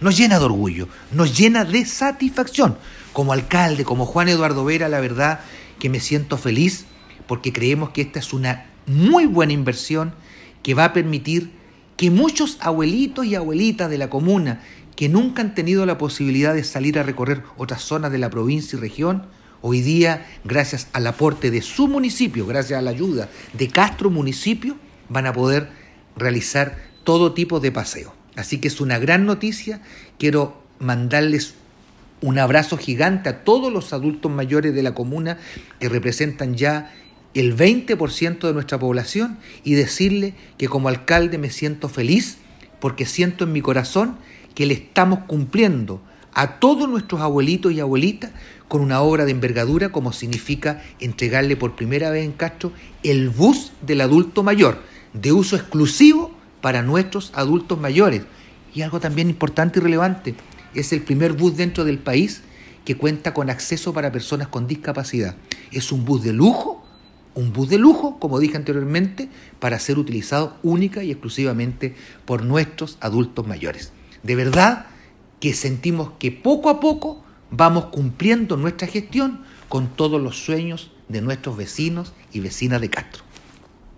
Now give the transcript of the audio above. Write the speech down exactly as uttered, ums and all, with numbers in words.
nos llena de orgullo, nos llena de satisfacción. Como alcalde, como Juan Eduardo Vera, la verdad que me siento feliz porque creemos que esta es una muy buena inversión que va a permitir que muchos abuelitos y abuelitas de la comuna que nunca han tenido la posibilidad de salir a recorrer otras zonas de la provincia y región, hoy día, gracias al aporte de su municipio, gracias a la ayuda de Castro Municipio, van a poder realizar todo tipo de paseo. Así que es una gran noticia. Quiero mandarles un abrazo gigante a todos los adultos mayores de la comuna que representan ya el veinte por ciento de nuestra población y decirle que como alcalde me siento feliz porque siento en mi corazón que le estamos cumpliendo a todos nuestros abuelitos y abuelitas con una obra de envergadura como significa entregarle por primera vez en Castro el bus del adulto mayor, de uso exclusivo para nuestros adultos mayores. Y algo también importante y relevante, es el primer bus dentro del país que cuenta con acceso para personas con discapacidad. Es un bus de lujo, un bus de lujo, como dije anteriormente, para ser utilizado única y exclusivamente por nuestros adultos mayores. De verdad que sentimos que poco a poco vamos cumpliendo nuestra gestión con todos los sueños de nuestros vecinos y vecinas de Castro.